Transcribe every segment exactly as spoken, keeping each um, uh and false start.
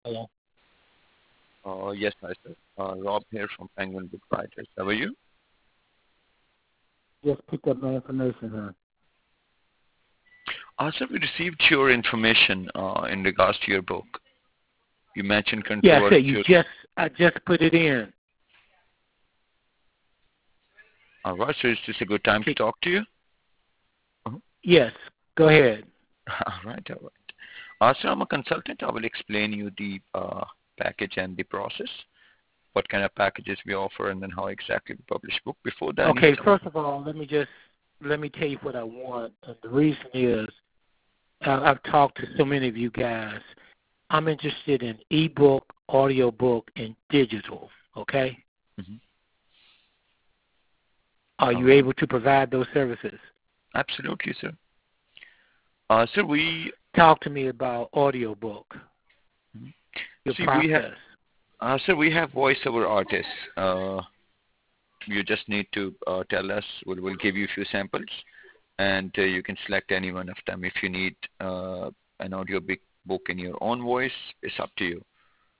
Hello. Uh, yes, hi, sir. Uh, Rob here from Penguin Book Writers. How are you? Just picked up my information, huh? Uh, sir, we received your information uh, in regards to your book. You mentioned Yeah, I said you controversial. just I just put it in. All right, so is this a good time to Okay. talk to you? Uh-huh. Yes. Go ahead. All right, all right. Uh, sir, I'm a consultant. I will explain you the uh, package and the process, what kind of packages we offer, and then how exactly we publish book. Before that, I need Okay, some. first of all, let me just let me tell you what I want. And the reason is uh, I've talked to so many of you guys. I'm interested in ebook, audiobook, and digital. Okay, Mhm. are All you right. able to provide those services? Absolutely, sir. Uh, sir, we Talk to me about audiobook, mhm. your see we have. process. Uh, sir, we have voiceover artists. Uh, you just need to uh, tell us. We'll, we'll give you a few samples, and uh, you can select any one of them. If you need uh, an audio big book in your own voice, it's up to you.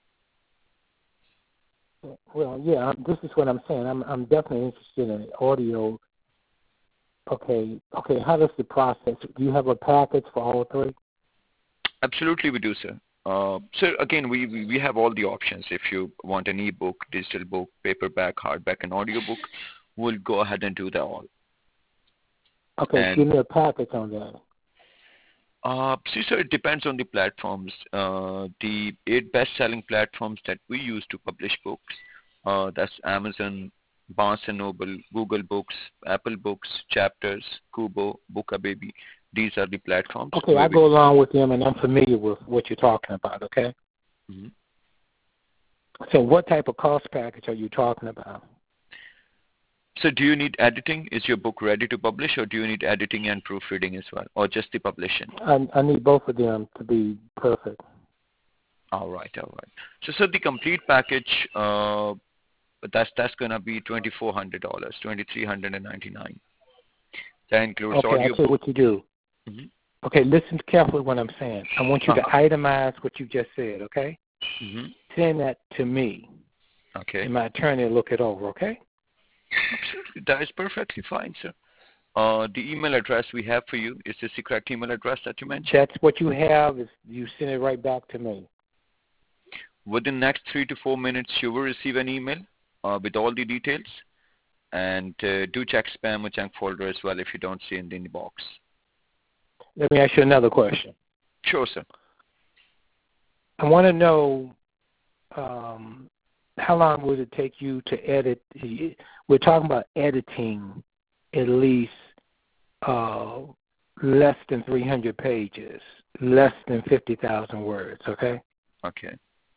Well, yeah, I'm- this is what I'm saying. I'm I'm definitely interested in audio. Okay, okay. How does the process? Do you have a package for all three? Absolutely, we do, sir. Uh, so again, we, we we have all the options. If you want an e-book, digital book, paperback, hardback, and audiobook, we'll go ahead and do that all. Okay, And give me a package on that. uh, see, sir, it depends on the platforms. Uh, the eight best-selling platforms that we use to publish books, uh, that's Amazon, Barnes and Noble, Google Books, Apple Books, Chapters, Kubo, Bookababy. These are the platforms Okay, where I we. go along with them, and I'm familiar with what you're talking about. Okay, Mhm. so what type of cost package are you talking about? So, do you need editing? Is your book ready to publish, or do you need editing and proofreading as well, or just the publishing? I, I need both of them to be perfect. All right, all right. So, so the complete package, uh, that's that's gonna be twenty four hundred dollars, twenty three hundred and ninety nine. That includes Okay, I tell you audiobook. what you do. Mm-hmm. Okay, listen carefully what I'm saying. I want you to Uh-huh. itemize what you just said. Okay, Mm-hmm. send that to me, Okay. and my attorney will look it over. Okay. Absolutely. That is perfectly fine, sir. Uh, the email address we have for you is this the correct email address that you mentioned? That's what you have. Is you send it right back to me. Within next three to four minutes, you will receive an email uh, with all the details. And uh, do check spam or junk folder as well if you don't see it in the box. Let me ask you another question. Sure, sir. I want to know um, how long would it take you to edit? We're talking about editing at least uh, less than three hundred pages, less than fifty thousand words, okay? Okay.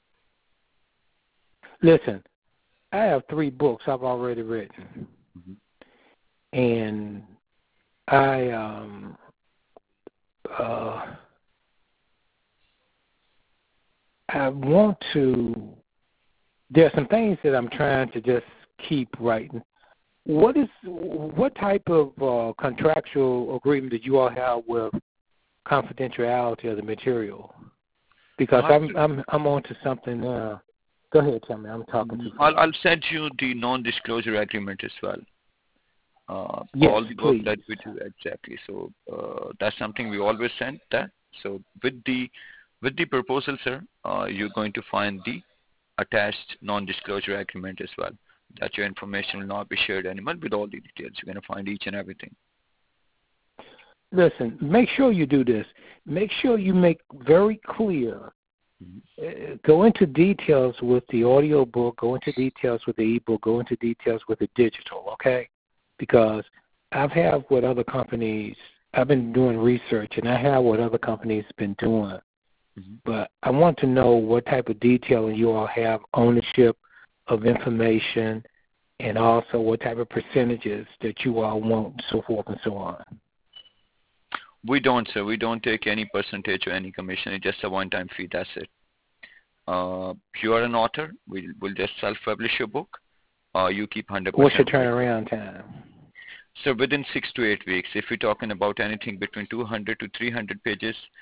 Listen, I have three books I've already written, Mm-hmm. and I um, uh, I want to. There are some things that I'm trying to just keep writing. What is what type of uh, contractual agreement did you all have with confidentiality of the material? Because Uh, I'm I'm I'm on to something now. Go ahead, tell me. I'm talking mhm. too I'll, fast. I'll send you the non-disclosure agreement as well. Uh, for Yes, all the work that please. we do exactly. So uh, that's something we always send that. So with the with the proposal, sir, uh, you're going to find the attached non-disclosure agreement as well. That your information will not be shared anymore with all the details. You're going to find each and everything. Listen, make sure you do this. Make sure you make very clear. Mhm. Uh, go into details with the audio book. Go into details with the ebook. Go into details with the digital. Okay, because I've had what other companies. I've been doing research, and I have what other companies been doing. Mhm. But I want to know what type of detailing you all have, ownership of information, and also what type of percentages that you all want, and so forth and so on. We don't, sir. We don't take any percentage or any commission. It's just a one-time fee. That's it. Uh, if you are an author, we'll, we'll just self-publish your book. Uh, you keep What's your one hundred percent rights. turnaround time? So within six to eight weeks, if we're talking about anything between two hundred to three hundred pages,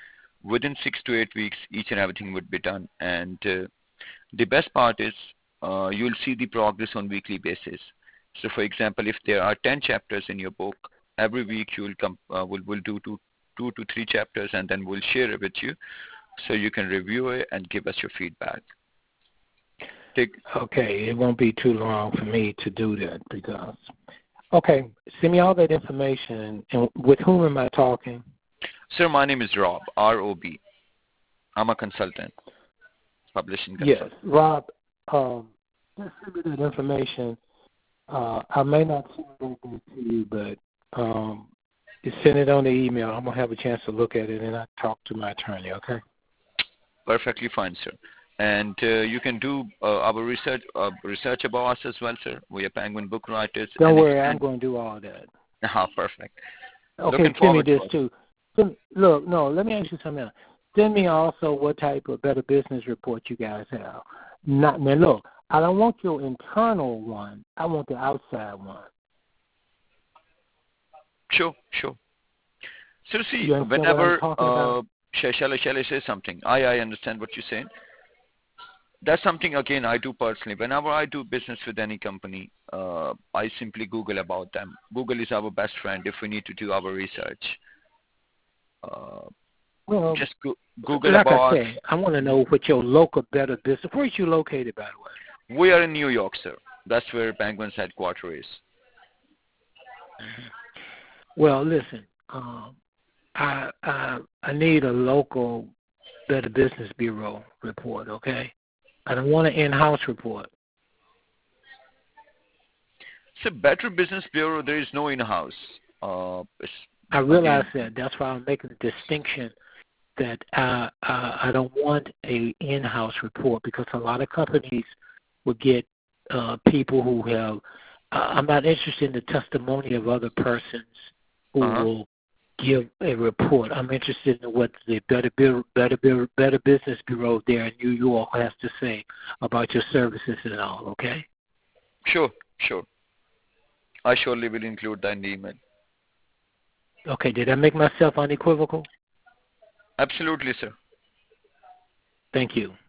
within six to eight weeks, each and everything would be done. And uh, the best part is uh, you'll see the progress on weekly basis. So, for example, if there are ten chapters in your book, every week you will come, uh, we'll, we'll do two, two to three chapters, and then we'll share it with you, so you can review it and give us your feedback. Take, Okay, it won't be too long for me to do that because. Okay, send me all that information. And with whom am I talking? Sir, my name is Rob, R O B. I'm a consultant, publishing consultant. Yes, Rob. Um, just send me that information. Uh, I may not send anything to you, but um, you send it on the email. I'm gonna have a chance to look at it, and I talk to my attorney. Okay. Perfectly fine, sir. And uh, you can do uh, our research uh, research about us as well, sir. We are Penguin Book Writers. Don't worry, I'm going to do all that. Ah, perfect. Okay, Looking send me forward this to it. too. Send, look, no, let me ask you something else. Send me also what type of Better Business report you guys have. Not now, look, I don't want your internal one. I want the outside one. Sure, sure. So see, You understand what I'm whenever talking uh, about? shall, shall I shall I say something? I I understand what you're saying. That's something again I do personally. Whenever I do business with any company, uh, I simply Google about them. Google is our best friend if we need to do our research. Uh, Well, just go- Google like I about us. said, I want to know what your local Better Business. Where are you located, by the way? We are in New York, sir. That's where Penguin's headquarters is. Well, listen, um, I, I I need a local Better Business Bureau report. Okay, I don't want an in-house report. So Better Business Bureau, there is no in-house. Uh, I realize again, that. That's why I'm making the distinction that uh, uh, I don't want a in-house report because a lot of companies will get uh, people who have. Uh, I'm not interested in the testimony of other persons who uh-huh. will give a report. I'm interested in what the Better Better Better Better Business Bureau there in New York has to say about your services and all. Okay. Sure, sure. I surely will include that in the email. Okay. Did I make myself unequivocal? Absolutely, sir. Thank you.